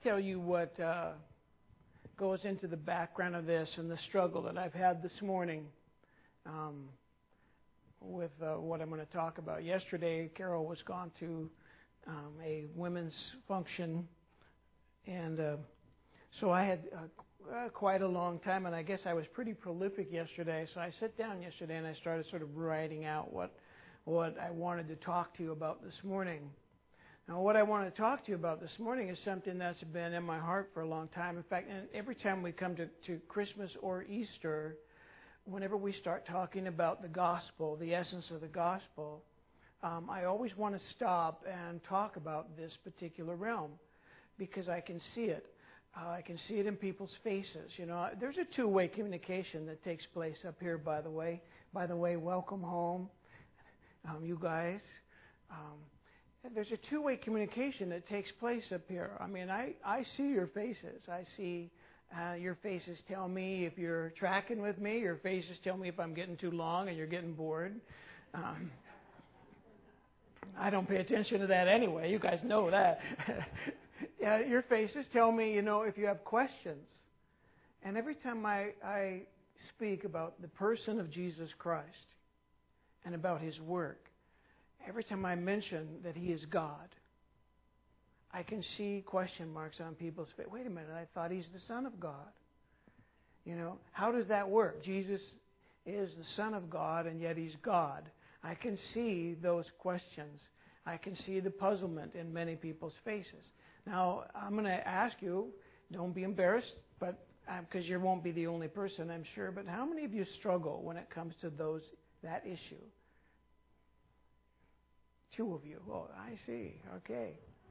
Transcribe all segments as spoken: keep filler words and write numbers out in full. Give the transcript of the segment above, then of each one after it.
tell you what uh, goes into the background of this and the struggle that I've had this morning um, with uh, what I'm going to talk about. Yesterday, Carol was gone to um, a women's function, and uh, so I had uh, uh, quite a long time, and I guess I was pretty prolific yesterday. So I sat down yesterday and I started sort of writing out what what I wanted to talk to you about this morning. Now, what I want to talk to you about this morning is something that's been in my heart for a long time. In fact, every time we come to, to Christmas or Easter, whenever we start talking about the gospel, the essence of the gospel, um, I always want to stop and talk about this particular realm because I can see it. Uh, I can see it in people's faces. You know, there's a two-way communication that takes place up here, by the way. By the way, welcome home, um, you guys. Um, There's a two-way communication that takes place up here. I mean, I, I see your faces. I see uh, your faces tell me if you're tracking with me. Your faces tell me if I'm getting too long and you're getting bored. Um, I don't pay attention to that anyway. You guys know that. Yeah, your faces tell me, you know, if you have questions. And every time I, I speak about the person of Jesus Christ and about His work, every time I mention that He is God, I can see question marks on people's face. Wait a minute, I thought He's the Son of God. You know, how does that work? Jesus is the Son of God, and yet He's God. I can see those questions. I can see the puzzlement in many people's faces. Now, I'm going to ask you, don't be embarrassed, but because uh, you won't be the only person, I'm sure, but how many of you struggle when it comes to those that issue? Two of you. Oh, I see. Okay.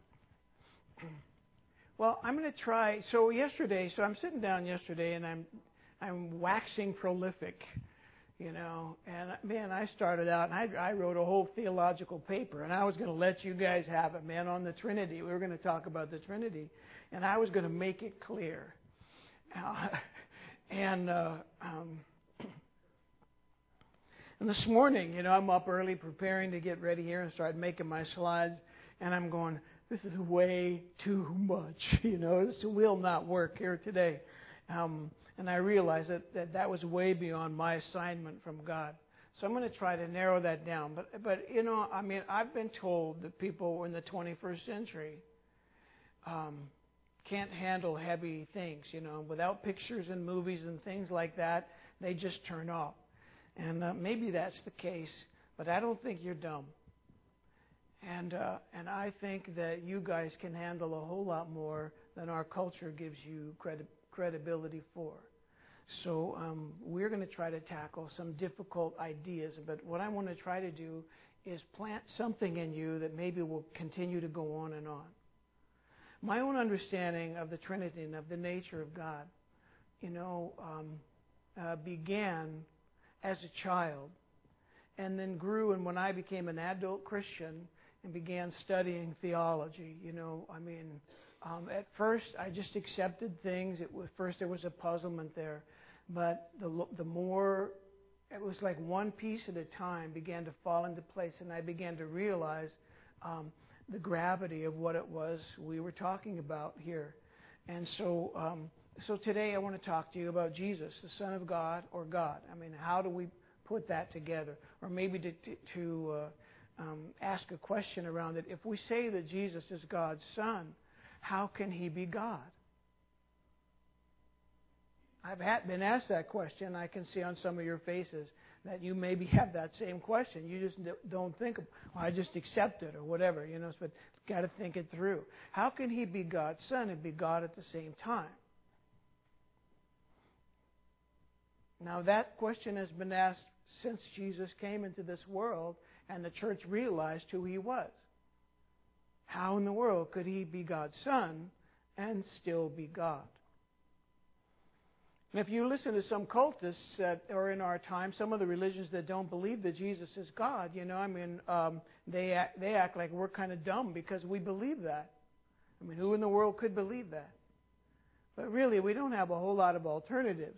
Well, I'm going to try. So yesterday, so I'm sitting down yesterday, and I'm I'm waxing prolific, you know. And man, I started out, and I, I wrote a whole theological paper, and I was going to let you guys have it, man, on the Trinity. We were going to talk about the Trinity, and I was going to make it clear. Uh, and uh, um, And this morning, you know, I'm up early preparing to get ready here and start making my slides. And I'm going, this is way too much. You know, this will not work here today. Um, and I realized that, that that was way beyond my assignment from God. So I'm going to try to narrow that down. But, but you know, I mean, I've been told that people in the twenty-first century um, can't handle heavy things. You know, without pictures and movies and things like that, they just turn off. And uh, maybe that's the case, but I don't think you're dumb. And uh, and I think that you guys can handle a whole lot more than our culture gives you credi- credibility for. So um, we're going to try to tackle some difficult ideas, but what I want to try to do is plant something in you that maybe will continue to go on and on. My own understanding of the Trinity and of the nature of God, you know, um, uh, began as a child, and then grew, and when I became an adult Christian and began studying theology, you know, I mean, um, at first I just accepted things. It was, first there was a puzzlement there, but the the more, it was like one piece at a time began to fall into place, and I began to realize um, the gravity of what it was we were talking about here. And so um, So today I want to talk to you about Jesus, the Son of God, or God. I mean, how do we put that together? Or maybe to, to uh, um, ask a question around it. If we say that Jesus is God's Son, how can He be God? I've had, been asked that question. I can see on some of your faces that you maybe have that same question. You just don't think, well, I just accept it or whatever, you know. But got to think it through. How can He be God's Son and be God at the same time? Now, that question has been asked since Jesus came into this world and the church realized who He was. How in the world could He be God's Son and still be God? And if you listen to some cultists that are in our time, some of the religions that don't believe that Jesus is God, you know, I mean, um, they act, they act like we're kind of dumb because we believe that. I mean, who in the world could believe that? But really, we don't have a whole lot of alternatives.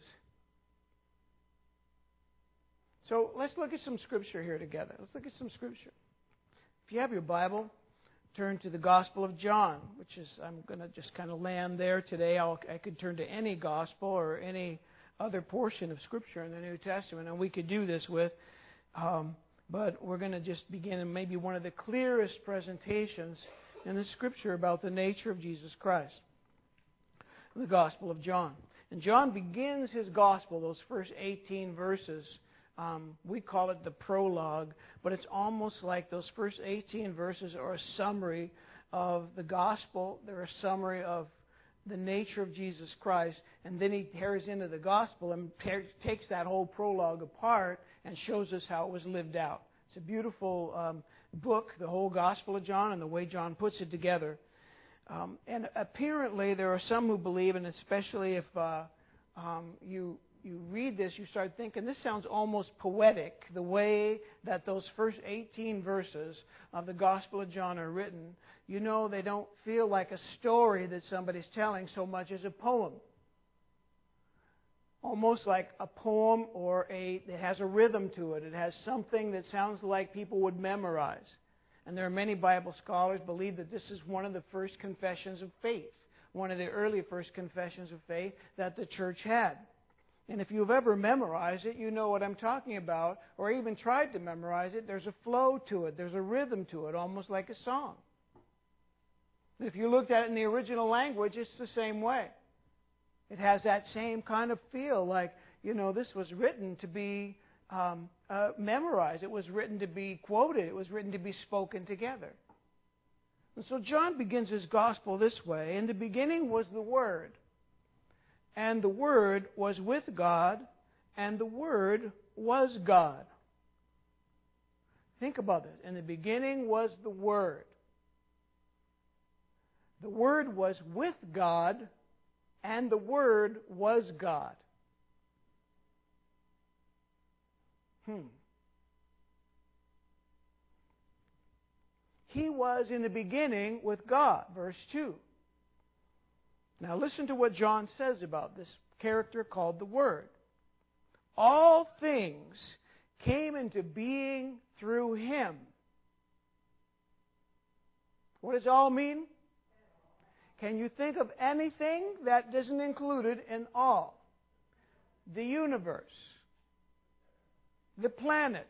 So let's look at some scripture here together. Let's look at some scripture. If you have your Bible, turn to the Gospel of John, which is, I'm going to just kind of land there today. I'll, I could turn to any Gospel or any other portion of Scripture in the New Testament, and we could do this with. Um, but we're going to just begin in maybe one of the clearest presentations in the Scripture about the nature of Jesus Christ, the Gospel of John. And John begins his Gospel, those first eighteen verses. Um, we call it the prologue, but it's almost like those first eighteen verses are a summary of the Gospel. They're a summary of the nature of Jesus Christ. And then he tears into the Gospel and takes that whole prologue apart and shows us how it was lived out. It's a beautiful um, book, the whole Gospel of John, and the way John puts it together. Um, and apparently there are some who believe, and especially if uh, um, you you read this, you start thinking, this sounds almost poetic, the way that those first eighteen verses of the Gospel of John are written. You know, they don't feel like a story that somebody's telling so much as a poem. Almost like a poem, or a it has a rhythm to it. It has something that sounds like people would memorize. And there are many Bible scholars who believe that this is one of the first confessions of faith, one of the early first confessions of faith that the church had. And if you've ever memorized it, you know what I'm talking about, or even tried to memorize it. There's a flow to it. There's a rhythm to it, almost like a song. If you looked at it in the original language, it's the same way. It has that same kind of feel, like, you know, this was written to be um, uh, memorized. It was written to be quoted. It was written to be spoken together. And so John begins his gospel this way. In the beginning was the Word, and the Word was with God, and the Word was God. Think about this. In the beginning was the Word. The Word was with God, and the Word was God. Hmm. He was in the beginning with God, verse two. Now listen to what John says about this character called the Word. All things came into being through Him. What does all mean? Can you think of anything that isn't included in all? The universe, the planets,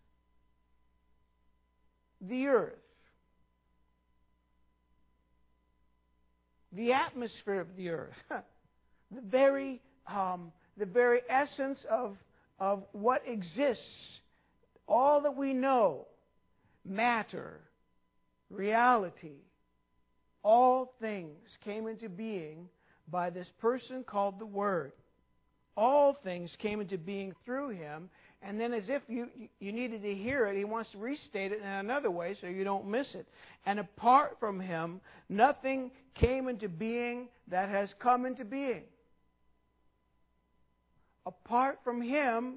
the earth, the atmosphere of the earth, the very um, the very essence of of what exists, all that we know, matter, reality. All things came into being by this person called the Word. All things came into being through Him. And then as if you, you needed to hear it, he wants to restate it in another way so you don't miss it. And apart from Him, nothing came into being that has come into being. Apart from Him,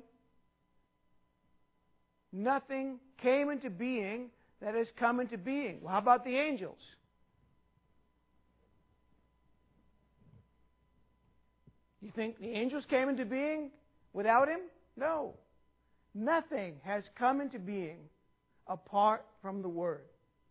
nothing came into being that has come into being. Well, how about the angels? You think the angels came into being without Him? No. Nothing has come into being apart from the Word.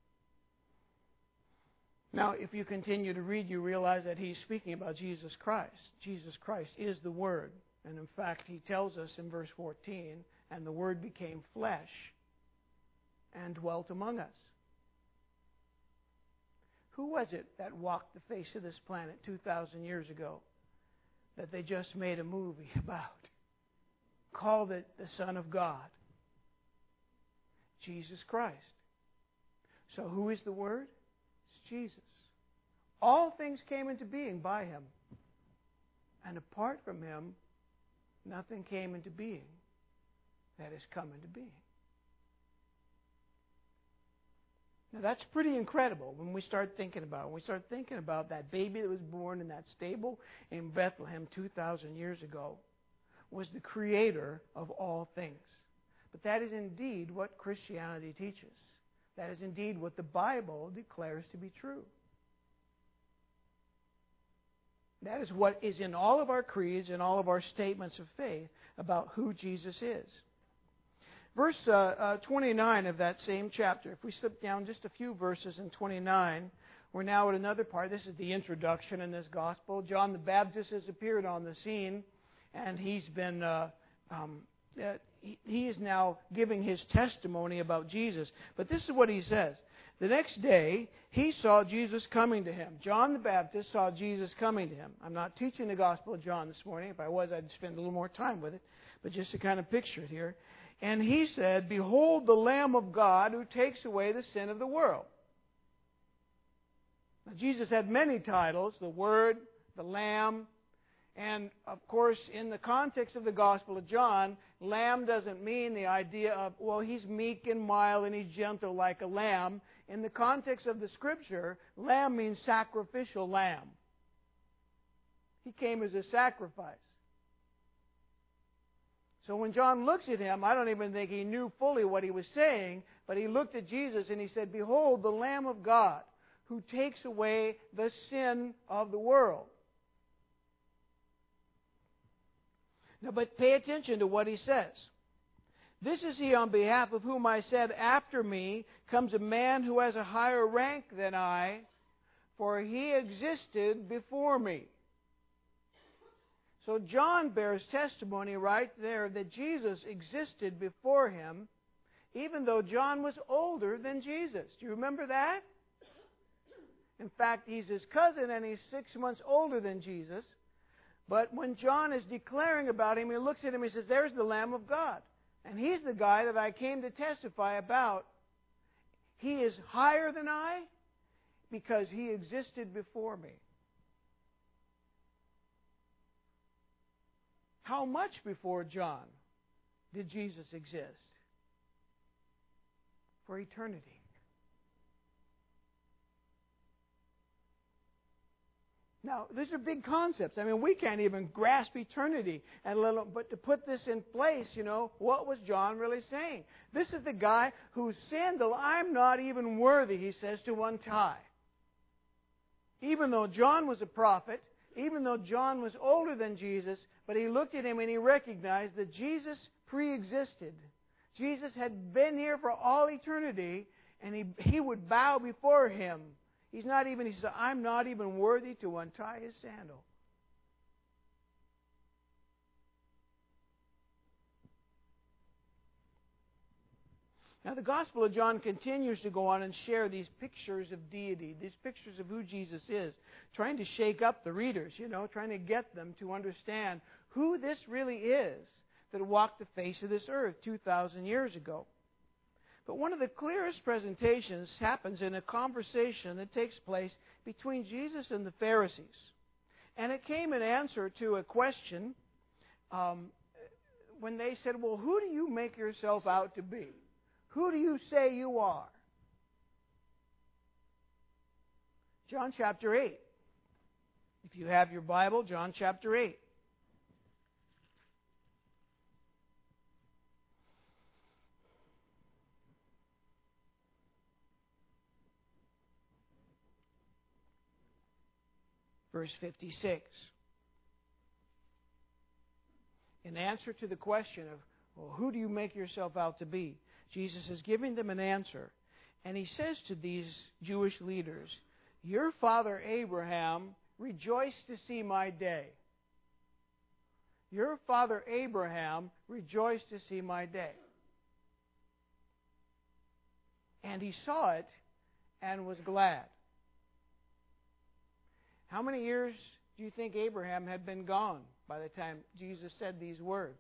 Now, if you continue to read, you realize that he's speaking about Jesus Christ. Jesus Christ is the Word. And in fact, he tells us in verse fourteen, and the Word became flesh and dwelt among us. Who was it that walked the face of this planet two thousand years ago that they just made a movie about? Called it the Son of God. Jesus Christ. So who is the Word? It's Jesus. All things came into being by Him. And apart from Him, nothing came into being that has come into being. Now that's pretty incredible when we start thinking about it. When we start thinking about that baby that was born in that stable in Bethlehem two thousand years ago was the creator of all things. But that is indeed what Christianity teaches. That is indeed what the Bible declares to be true. That is what is in all of our creeds and all of our statements of faith about who Jesus is. Verse uh, uh, twenty-nine of that same chapter. If we slip down just a few verses in twenty-nine, we're now at another part. This is the introduction in this gospel. John the Baptist has appeared on the scene, and he's been uh, um, uh, he, he is now giving his testimony about Jesus. But this is what he says. The next day, he saw Jesus coming to him. John the Baptist saw Jesus coming to him. I'm not teaching the Gospel of John this morning. If I was, I'd spend a little more time with it. But just to kind of picture it here. And he said, "Behold the Lamb of God who takes away the sin of the world." Now, Jesus had many titles, the Word, the Lamb. And, of course, in the context of the Gospel of John, lamb doesn't mean the idea of, well, he's meek and mild and he's gentle like a lamb. In the context of the Scripture, lamb means sacrificial lamb. He came as a sacrifice. So when John looks at him, I don't even think he knew fully what he was saying, but he looked at Jesus and he said, "Behold, the Lamb of God who takes away the sin of the world." Now, but pay attention to what he says. "This is he on behalf of whom I said, after me comes a man who has a higher rank than I, for he existed before me." So John bears testimony right there that Jesus existed before him, even though John was older than Jesus. Do you remember that? In fact, he's his cousin and he's six months older than Jesus. But when John is declaring about him, he looks at him and he says, "There's the Lamb of God. And he's the guy that I came to testify about. He is higher than I because he existed before me." How much before John did Jesus exist? For eternity. Now, these are big concepts. I mean, we can't even grasp eternity. And let alone, but to put this in place, you know, what was John really saying? This is the guy whose sandal I'm not even worthy, he says, to untie. Even though John was a prophet, even though John was older than Jesus, but he looked at him and he recognized that Jesus pre-existed. Jesus had been here for all eternity, and he, he would bow before him. He's not even, he said, "I'm not even worthy to untie his sandal." Now, the Gospel of John continues to go on and share these pictures of deity, these pictures of who Jesus is, trying to shake up the readers, you know, trying to get them to understand who this really is that walked the face of this earth two thousand years ago. But one of the clearest presentations happens in a conversation that takes place between Jesus and the Pharisees. And it came in answer to a question um, when they said, "Well, who do you make yourself out to be? Who do you say you are?" John chapter eight. If you have your Bible, John chapter eight. Verse fifty-six. In answer to the question of, well, who do you make yourself out to be? Jesus is giving them an answer. And he says to these Jewish leaders, "Your father Abraham rejoiced to see my day." Your father Abraham rejoiced to see my day. And he saw it and was glad. How many years do you think Abraham had been gone by the time Jesus said these words?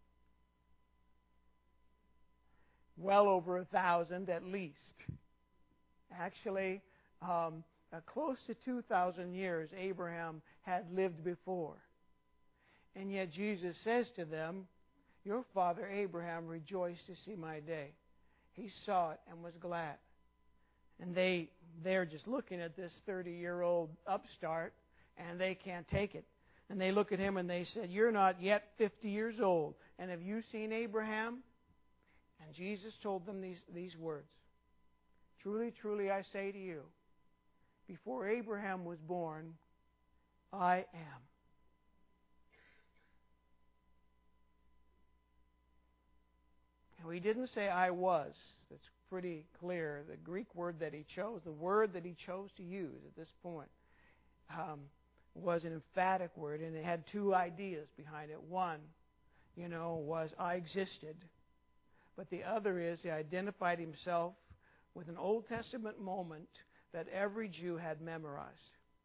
Well over a thousand at least. Actually, um, uh, close to two thousand years Abraham had lived before. And yet Jesus says to them, "Your father Abraham rejoiced to see my day." He saw it and was glad. And they, they're just looking at this thirty-year-old upstart, and they can't take it. And they look at him and they said, "You're not yet fifty years old, and have you seen Abraham?" And Jesus told them these, these words, "Truly, truly, I say to you, before Abraham was born, I am." Now, he didn't say I was. That's pretty clear. The Greek word that he chose, the word that he chose to use at this point, um, was an emphatic word, and it had two ideas behind it. One, you know, was I existed. But the other is he identified himself with an Old Testament moment that every Jew had memorized.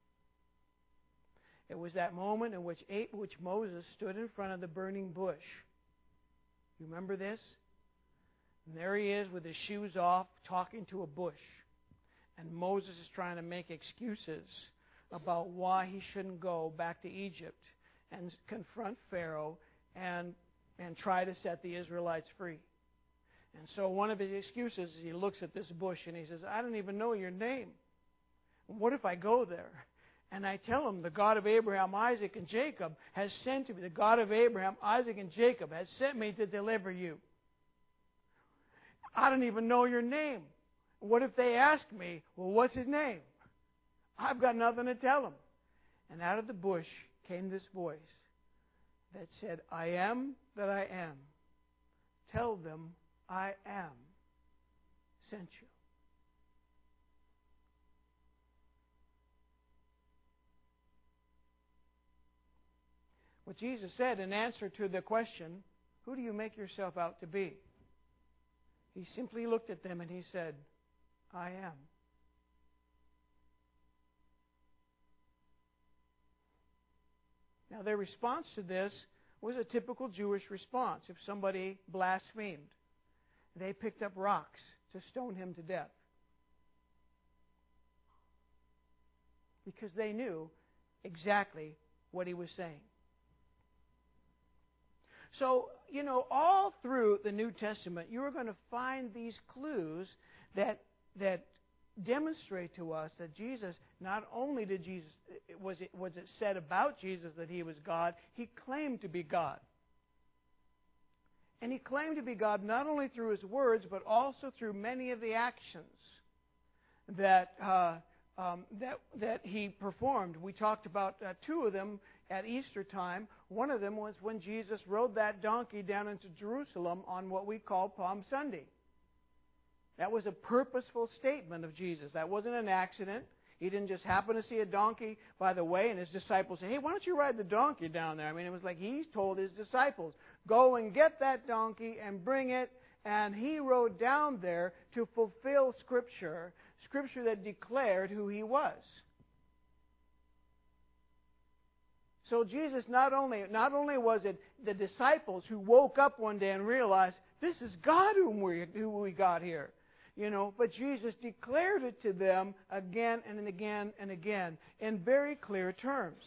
It was that moment in which, eight, which Moses stood in front of the burning bush. You remember this? And there he is with his shoes off, talking to a bush. And Moses is trying to make excuses about why he shouldn't go back to Egypt and confront Pharaoh and, and try to set the Israelites free. And so one of his excuses is he looks at this bush and he says, I don't even know your name. What if I go there? And I tell him, the God of Abraham, Isaac, and Jacob has sent me. The God of Abraham, Isaac, and Jacob has sent me to deliver you. I don't even know your name. What if they ask me, well, what's his name? I've got nothing to tell them. And out of the bush came this voice that said, I am that I am. Tell them I am sent you. What Jesus said in answer to the question, who do you make yourself out to be? He simply looked at them and he said, I am. Now, their response to this was a typical Jewish response. If somebody blasphemed, they picked up rocks to stone him to death. Because they knew exactly what he was saying. So, you know, all through the New Testament, you are going to find these clues that that demonstrate to us that Jesus, not only did Jesus, was it, was it said about Jesus that he was God, he claimed to be God. And he claimed to be God not only through his words, but also through many of the actions that uh, um, that that he performed. We talked about uh, two of them at Easter time. One of them was when Jesus rode that donkey down into Jerusalem on what we call Palm Sunday. That was a purposeful statement of Jesus. That wasn't an accident. He didn't just happen to see a donkey by the way, and his disciples say, hey, why don't you ride the donkey down there? I mean, it was like he told his disciples, go and get that donkey and bring it. And he rode down there to fulfill Scripture, Scripture that declared who he was. So Jesus, not only not only was it the disciples who woke up one day and realized, this is God whom we, who we got here. You know, but Jesus declared it to them again and again and again in very clear terms.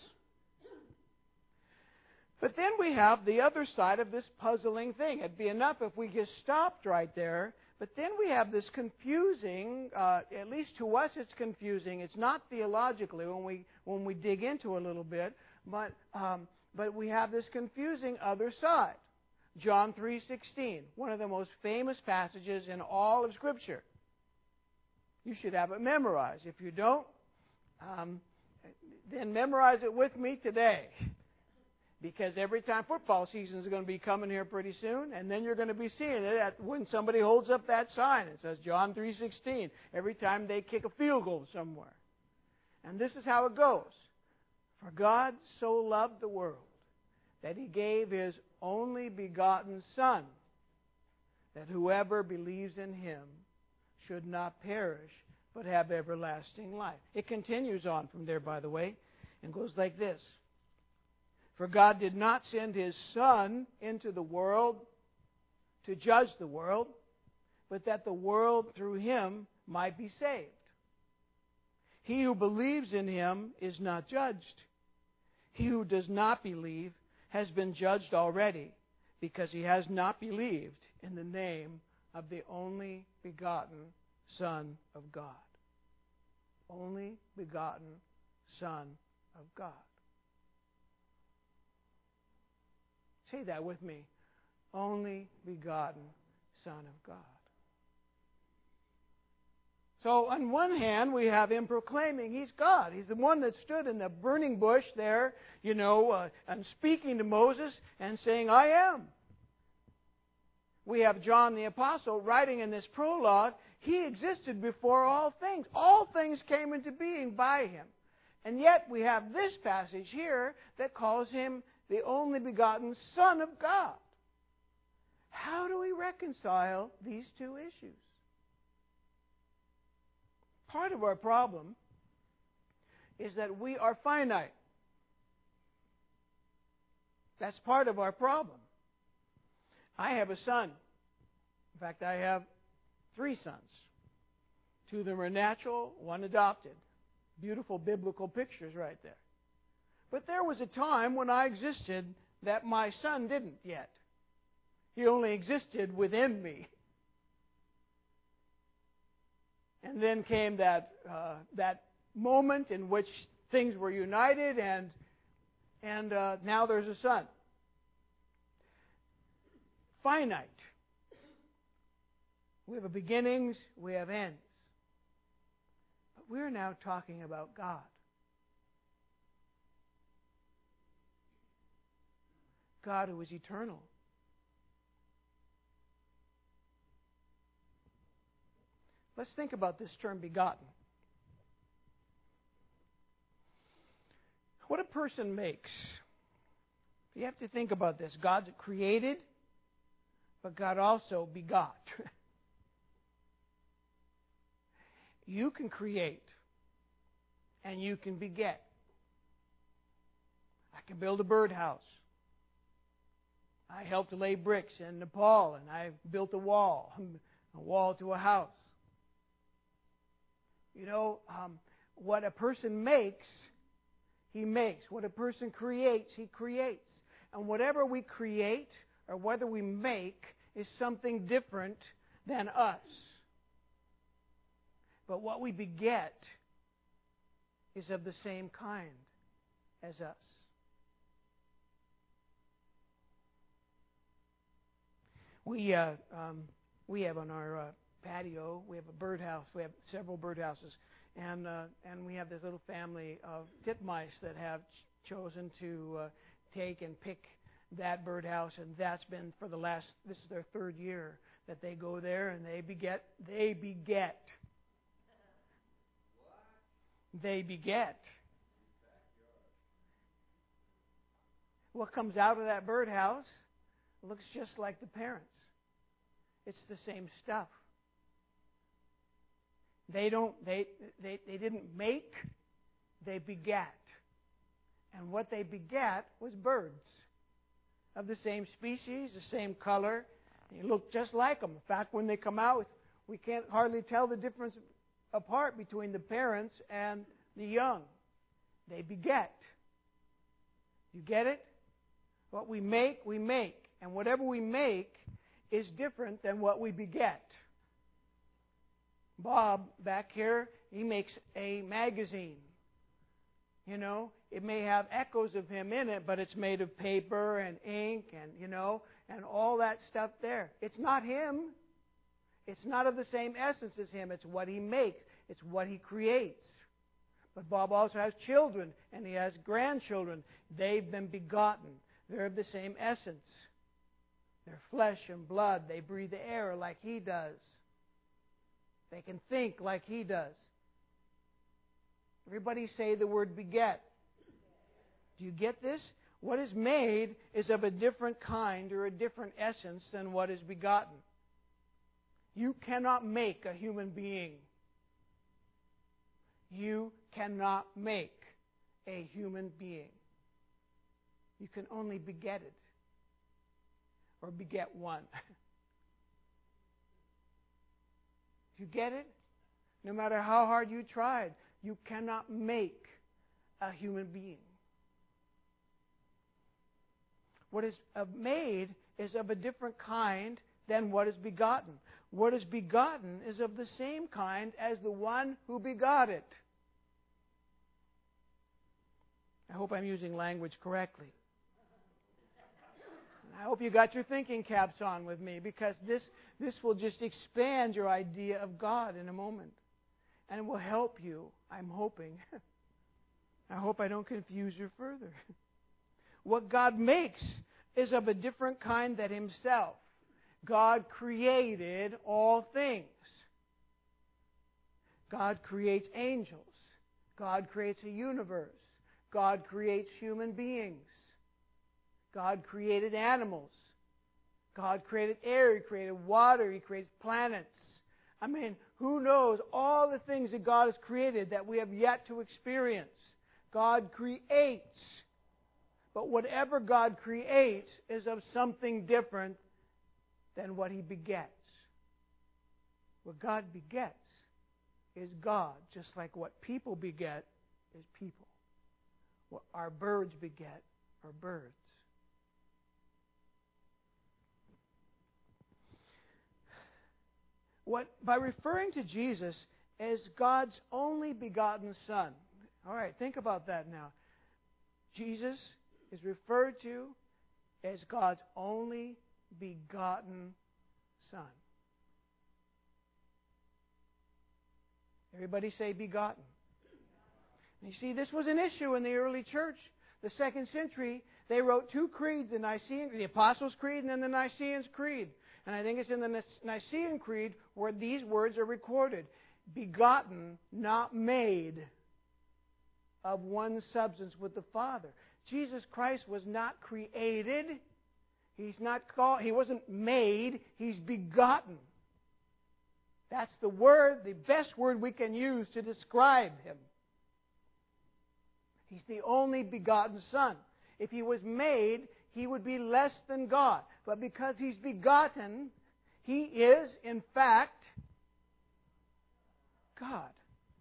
But then we have the other side of this puzzling thing. It'd be enough if we just stopped right there. But then we have this confusing, uh, at least to us it's confusing. It's not theologically when we when we dig into it a little bit, but um, but we have this confusing other side. John three sixteen, one of the most famous passages in all of Scripture. You should have it memorized. If you don't, um, then memorize it with me today. Because every time football season is going to be coming here pretty soon, and then you're going to be seeing it when somebody holds up that sign. It says John three sixteen every time they kick a field goal somewhere. And this is how it goes. For God so loved the world that He gave His only begotten Son, that whoever believes in Him should not perish, but have everlasting life. It continues on from there, by the way, and goes like this. For God did not send His Son into the world to judge the world, but that the world through Him might be saved. He who believes in Him is not judged. He who does not believe has been judged already, because he has not believed in the name of the only begotten Son of God. Only begotten Son of God. Say that with me. Only begotten Son of God. So on one hand, we have Him proclaiming He's God. He's the one that stood in the burning bush there, you know, uh, and speaking to Moses and saying, I am. We have John the Apostle writing in this prologue, He existed before all things. All things came into being by Him. And yet we have this passage here that calls Him the only begotten Son of God. How do we reconcile these two issues? Part of our problem is that we are finite. That's part of our problem. I have a son. In fact, I have three sons. Two of them are natural, one adopted. Beautiful biblical pictures right there. But there was a time when I existed that my son didn't yet. He only existed within me. And then came that uh, that moment in which things were united, and and uh, now there's a son. Finite. We have beginnings, we have ends. But we're now talking about God. God who is eternal. Let's think about this term begotten. What a person makes. You have to think about this. God created, but God also begot. You can create, and you can beget. I can build a birdhouse. I helped to lay bricks in Nepal, and I built a wall, a wall to a house. You know, um, what a person makes, he makes. What a person creates, he creates. And whatever we create or whether we make is something different than us. But what we beget is of the same kind as us. We uh, um, we have on our uh, patio, we have a birdhouse. We have several birdhouses, and uh, and we have this little family of titmice that have ch- chosen to uh, take and pick that birdhouse, and that's been for the last. This is their third year that they go there, and they beget. They beget. They beget. What comes out of that birdhouse looks just like the parents. It's the same stuff. They don't. They they they didn't make. They begat, and what they begat was birds of the same species, the same color. They look just like them. In fact, when they come out, we can't hardly tell the difference apart between the parents and the young. They beget. You get it? What we make, we make. And whatever we make is different than what we beget. Bob, back here, he makes a magazine. You know, it may have echoes of him in it, but it's made of paper and ink and, you know, and all that stuff there. It's not him. It's not of the same essence as him. It's what he makes. It's what he creates. But Bob also has children, and he has grandchildren. They've been begotten. They're of the same essence. They're flesh and blood. They breathe the air like he does. They can think like he does. Everybody say the word beget. Do you get this? What is made is of a different kind or a different essence than what is begotten. You cannot make a human being. You cannot make a human being. You can only beget it. Or beget one. You get it? No matter how hard you tried, you cannot make a human being. What is made is of a different kind than what is begotten. What is begotten is of the same kind as the one who begot it. I hope I'm using language correctly. I hope you got your thinking caps on with me, because this, this will just expand your idea of God in a moment. And it will help you, I'm hoping. I hope I don't confuse you further. What God makes is of a different kind than Himself. God created all things. God creates angels. God creates a universe. God creates human beings. God created animals. God created air. He created water. He creates planets. I mean, who knows all the things that God has created that we have yet to experience. God creates. But whatever God creates is of something different than what He begets. What God begets is God, just like what people beget is people. What our birds beget are birds. What, by referring to Jesus as God's only begotten Son. All right, think about that now. Jesus is referred to as God's only begotten Son. Everybody say begotten. And you see, this was an issue in the early church. The second century, they wrote two creeds, the Nicene, the Apostles' Creed and then the Nicene Creed. And I think it's in the Nicene Creed where these words are recorded. Begotten, not made, of one substance with the Father. Jesus Christ was not created. He's not called, He wasn't made. He's begotten. That's the word, the best word we can use to describe Him. He's the only begotten Son. If He was made, He would be less than God. But because He's begotten, He is, in fact, God.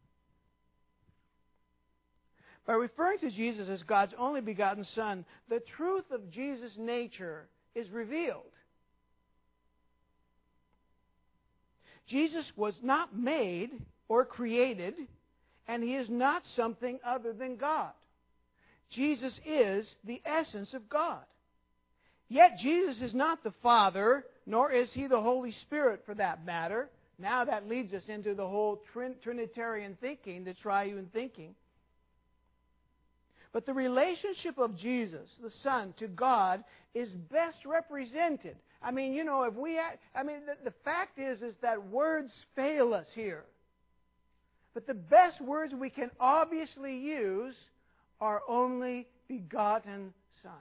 By referring to Jesus as God's only begotten Son, the truth of Jesus' nature is revealed. Jesus was not made or created, and He is not something other than God. Jesus is the essence of God. Yet Jesus is not the Father, nor is He the Holy Spirit for that matter. Now that leads us into the whole Trinitarian thinking, the triune thinking. But the relationship of Jesus, the Son, to God is best represented. I mean, you know, if we had, I mean, the, the fact is, is that words fail us here. But the best words we can obviously use are only begotten Son.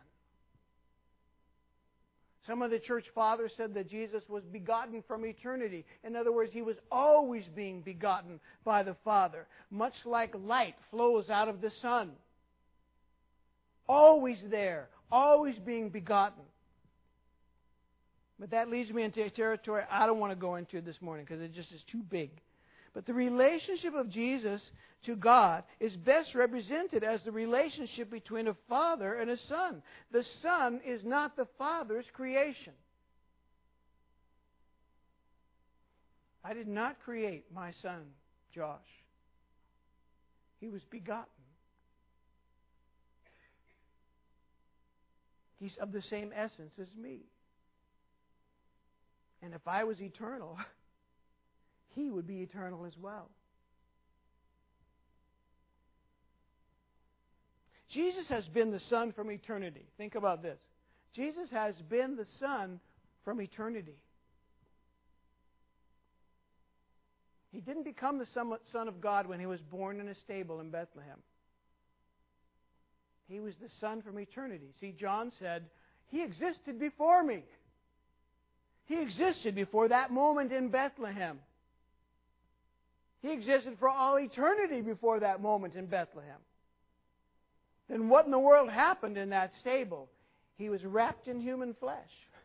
Some of the church fathers said that Jesus was begotten from eternity. In other words, He was always being begotten by the Father, much like light flows out of the sun. Always there, always being begotten. But that leads me into a territory I don't want to go into this morning because it just is too big. But the relationship of Jesus to God is best represented as the relationship between a father and a son. The Son is not the Father's creation. I did not create my son, Josh. He was begotten. He's of the same essence as me. And if I was eternal, He would be eternal as well. Jesus has been the Son from eternity. Think about this. Jesus has been the Son from eternity. He didn't become the Son of God when He was born in a stable in Bethlehem. He was the Son from eternity. See, John said, He existed before me. He existed before that moment in Bethlehem. He existed for all eternity before that moment in Bethlehem. Then what in the world happened in that stable? He was wrapped in human flesh.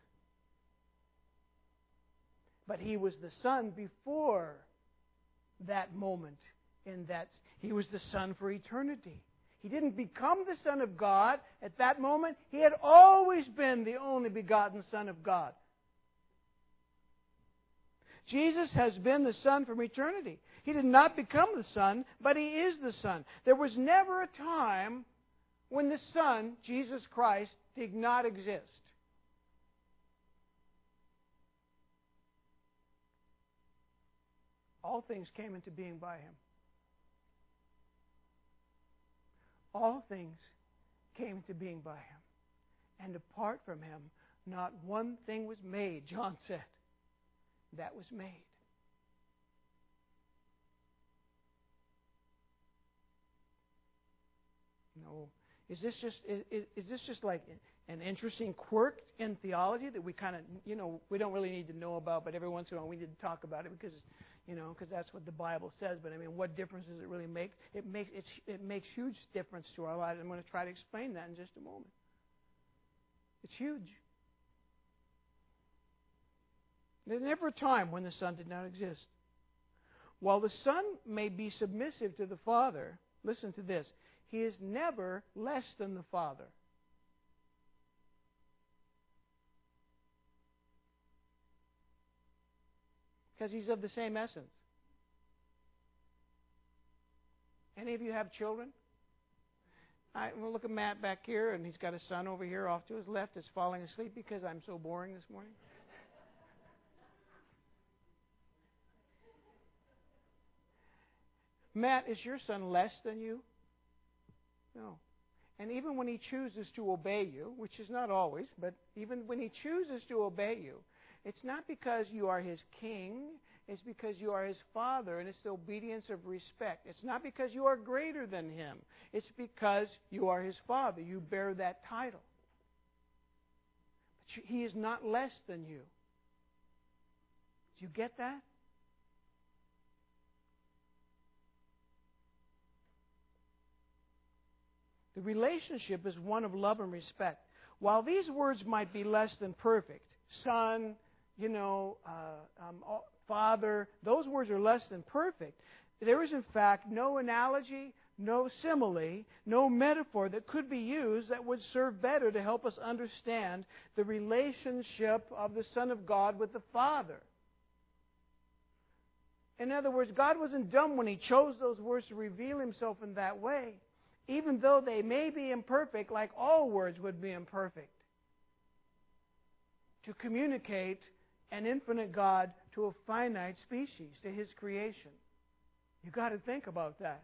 But He was the Son before that moment in that. He was the Son for eternity. He didn't become the Son of God at that moment. He had always been the only begotten Son of God. Jesus has been the Son from eternity. He did not become the Son, but He is the Son. There was never a time when the Son, Jesus Christ, did not exist. All things came into being by Him. All things came into being by Him. And apart from Him, Not one thing was made, John said, that was made. No. Is this just is, is this just like an interesting quirk in theology that we kind of, you know, we don't really need to know about, but every once in a while we need to talk about it because, you know, because that's what the Bible says. But I mean, what difference does it really make? It makes it, it makes huge difference to our lives. I'm going to try to explain that in just a moment. It's huge. There's never a time when the Son did not exist. While the Son may be submissive to the Father, listen to this, He is never less than the Father. Because He's of the same essence. Any of you have children? I, well, look at Matt back here, and he's got a son over here off to his left that's falling asleep because I'm so boring this morning. Matt, is your son less than you? No. And even when he chooses to obey you, which is not always, but even when he chooses to obey you, it's not because you are his king, it's because you are his father, and it's the obedience of respect. It's not because you are greater than him, it's because you are his father. You bear that title. But he is not less than you. Do you get that? The relationship is one of love and respect. While these words might be less than perfect, son, you know, uh, um, father, those words are less than perfect. There is, in fact, no analogy, no simile, no metaphor that could be used that would serve better to help us understand the relationship of the Son of God with the Father. In other words, God wasn't dumb when He chose those words to reveal Himself in that way, even though they may be imperfect, like all words would be imperfect, to communicate an infinite God to a finite species, to His creation. You've got to think about that.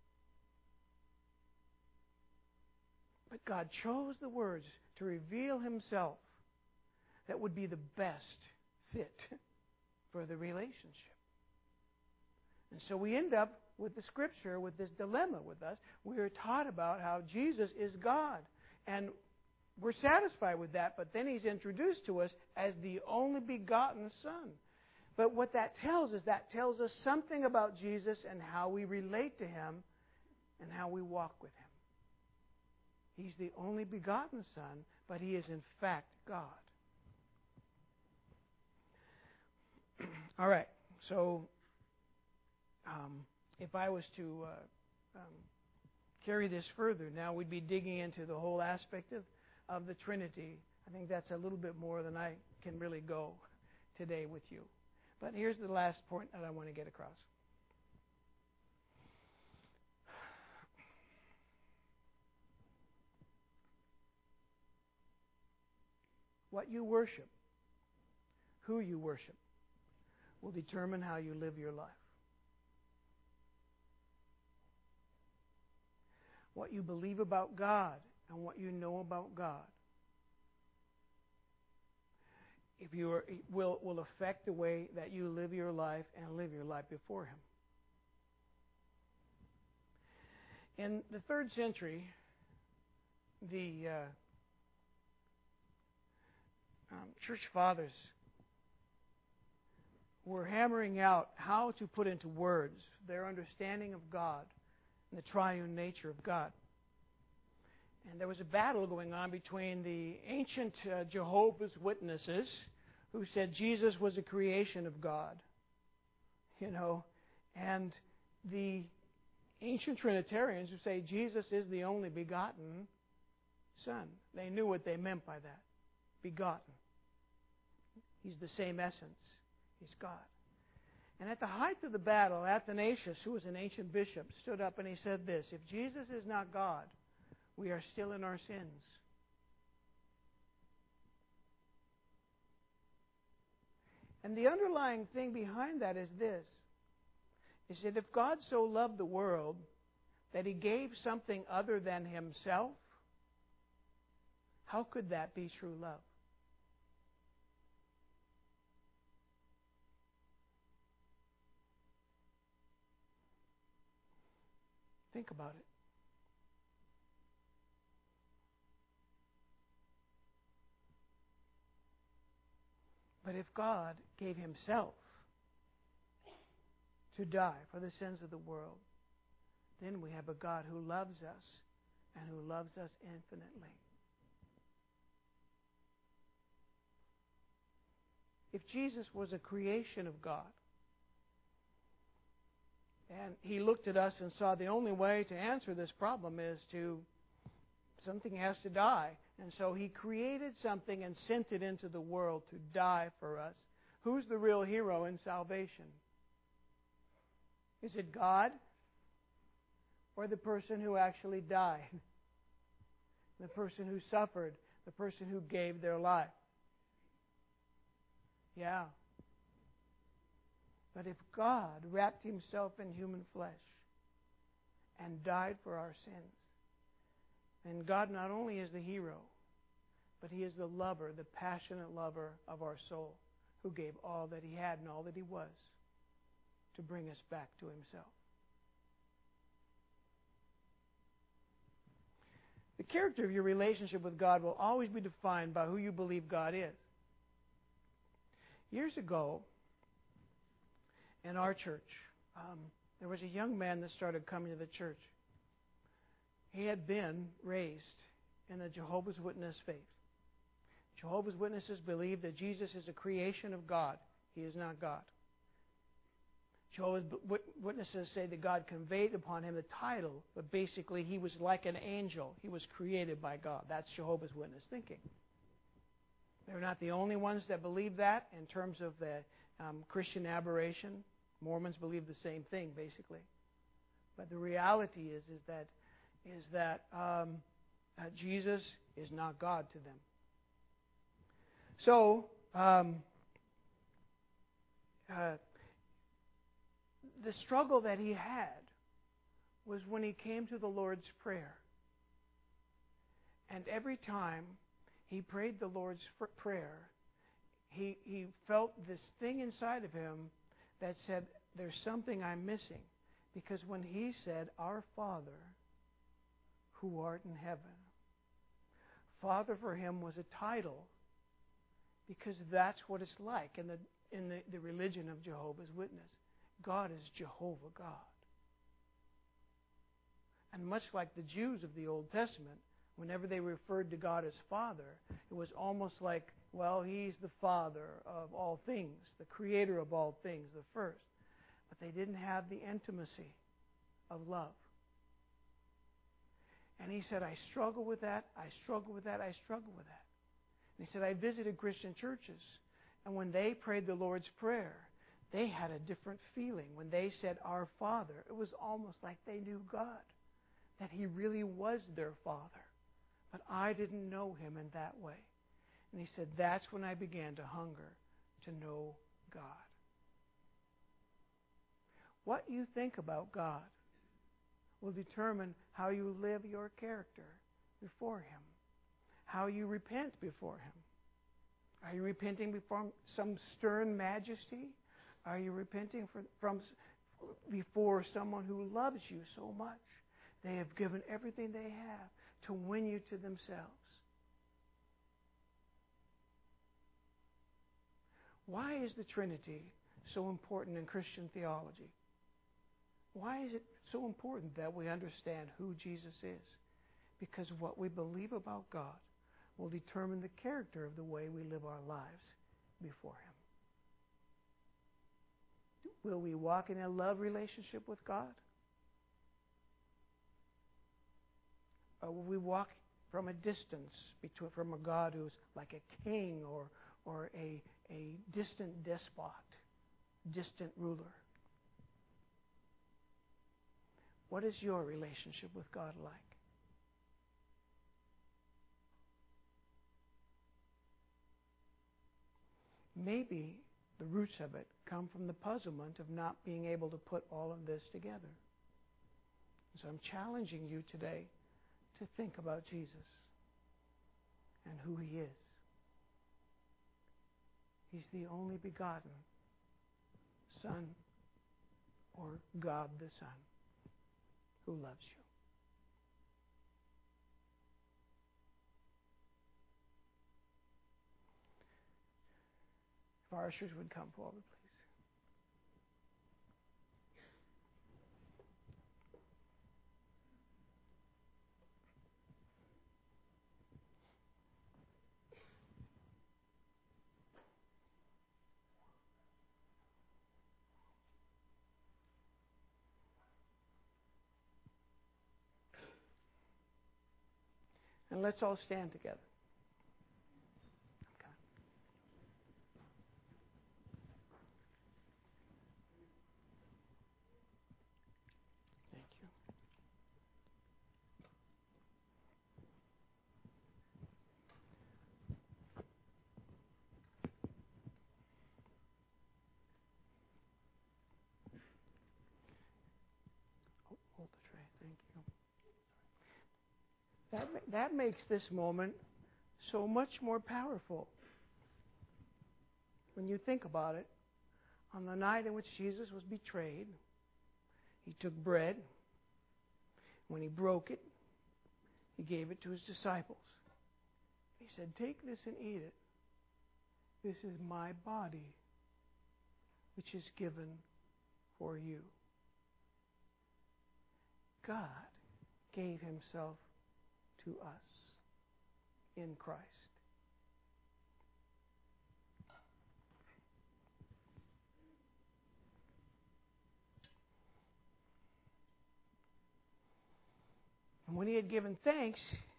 But God chose the words to reveal Himself that would be the best fit for the relationship. And so we end up with the Scripture, with this dilemma with us. We are taught about how Jesus is God. And we're satisfied with that, but then He's introduced to us as the only begotten Son. But what that tells us, that tells us something about Jesus and how we relate to Him and how we walk with Him. He's the only begotten Son, but He is in fact God. All right, so um, if I was to uh, um, carry this further, now we'd be digging into the whole aspect of, of the Trinity. I think that's a little bit more than I can really go today with you. But here's the last point that I want to get across. What you worship, who you worship, will determine how you live your life. What you believe about God and what you know about God if you are, will, will affect the way that you live your life and live your life before Him. In the third century, the uh, um, church fathers were hammering out how to put into words their understanding of God and the triune nature of God. And there was a battle going on between the ancient uh, Jehovah's Witnesses, who said Jesus was a creation of God, you know, and the ancient Trinitarians who say Jesus is the only begotten Son. They knew what they meant by that. Begotten. He's the same essence. He's God. And at the height of the battle, Athanasius, who was an ancient bishop, stood up and he said this: if Jesus is not God, we are still in our sins. And the underlying thing behind that is this, is that if God so loved the world that He gave something other than Himself, how could that be true love? Think about it. But if God gave Himself to die for the sins of the world, then we have a God who loves us and who loves us infinitely. If Jesus was a creation of God, and He looked at us and saw the only way to answer this problem is to, something has to die. And so He created something and sent it into the world to die for us. Who's the real hero in salvation? Is it God or the person who actually died? The person who suffered, the person who gave their life? Yeah. But if God wrapped Himself in human flesh and died for our sins, then God not only is the hero, but He is the lover, the passionate lover of our soul, who gave all that He had and all that He was to bring us back to Himself. The character of your relationship with God will always be defined by who you believe God is. Years ago, in our church, um, there was a young man that started coming to the church. He had been raised in the Jehovah's Witness faith. Jehovah's Witnesses believe that Jesus is a creation of God. He is not God. Jehovah's Witnesses say that God conveyed upon Him the title, but basically He was like an angel. He was created by God. That's Jehovah's Witness thinking. They're not the only ones that believe that in terms of the um, Christian aberration. Mormons believe the same thing, basically. But the reality is, is that, is that um, uh, Jesus is not God to them. So, um, uh, the struggle that he had was when he came to the Lord's Prayer. And every time he prayed the Lord's Prayer, he, he felt this thing inside of him that said, there's something I'm missing. Because when he said, Our Father, who art in heaven, Father for him was a title, because that's what it's like in the in the, the religion of Jehovah's Witness. God is Jehovah God. And much like the Jews of the Old Testament, whenever they referred to God as Father, it was almost like, well, He's the Father of all things, the Creator of all things, the first. But they didn't have the intimacy of love. And he said, I struggle with that, I struggle with that, I struggle with that. And he said, I visited Christian churches, and when they prayed the Lord's Prayer, they had a different feeling. When they said, Our Father, it was almost like they knew God, that He really was their Father. But I didn't know Him in that way. And he said, that's when I began to hunger to know God. What you think about God will determine how you live your character before Him, how you repent before Him. Are you repenting before some stern majesty? Are you repenting for, from before someone who loves you so much? They have given everything they have to win you to themselves. Why is the Trinity so important in Christian theology? Why is it so important that we understand who Jesus is? Because what we believe about God will determine the character of the way we live our lives before Him. Will we walk in a love relationship with God? Or will we walk from a distance between, from a God who's like a king or, or a, a distant despot, distant ruler? What is your relationship with God like? Maybe the roots of it come from the puzzlement of not being able to put all of this together. So I'm challenging you today to think about Jesus and who He is. He's the only begotten Son, or God the Son. who loves you. If our ushers would come forward, please. And let's all stand together. Okay. Thank you. Oh, hold the tray. Thank you. That, that makes this moment so much more powerful. When you think about it, on the night in which Jesus was betrayed, he took bread. When he broke it, he gave it to his disciples. He said, "Take this and eat it. This is my body, which is given for you." God gave himself to us in Christ. And when he had given thanks,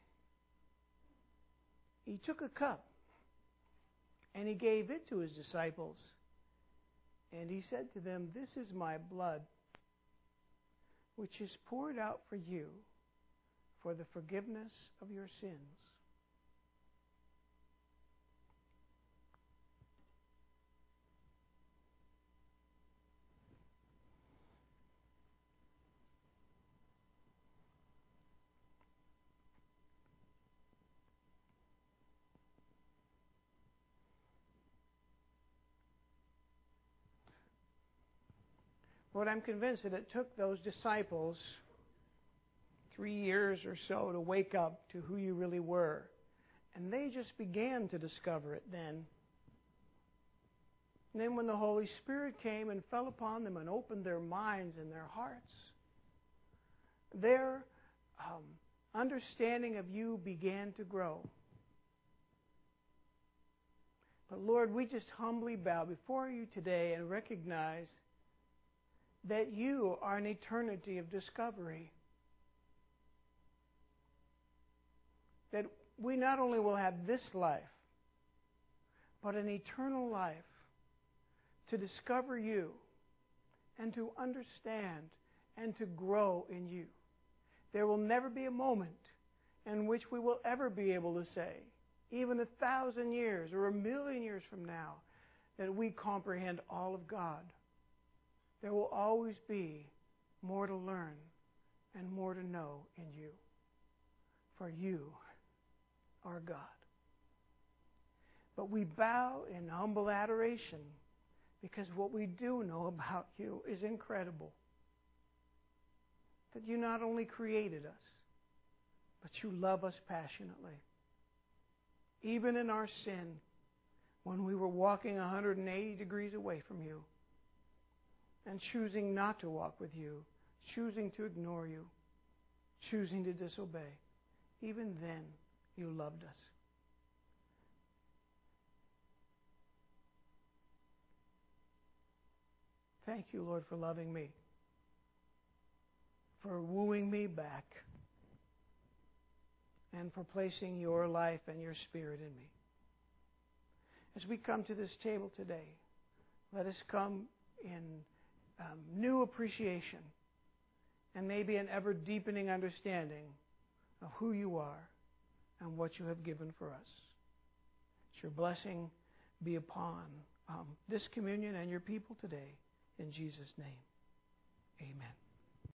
he took a cup and he gave it to his disciples. And he said to them, "This is my blood, which is poured out for you for the forgiveness of your sins." But I'm convinced that it took those disciples three years or so to wake up to who you really were. And they just began to discover it then. And then when the Holy Spirit came and fell upon them and opened their minds and their hearts, their um, understanding of you began to grow. But Lord, we just humbly bow before you today and recognize that you are an eternity of discovery. That we not only will have this life, but an eternal life to discover you and to understand and to grow in you. There will never be a moment in which we will ever be able to say, even a thousand years or a million years from now, that we comprehend all of God. There will always be more to learn and more to know in you. For you are God. But we bow in humble adoration because what we do know about you is incredible. That you not only created us, but you love us passionately. Even in our sin, when we were walking one hundred eighty degrees away from you, and choosing not to walk with you, choosing to ignore you, choosing to disobey, even then you loved us. Thank you, Lord, for loving me, for wooing me back, and for placing your life and your Spirit in me. As we come to this table today, let us come in um, new appreciation and maybe an ever-deepening understanding of who you are and what you have given for us. It's your blessing be upon um, this communion and your people today. In Jesus' name, amen.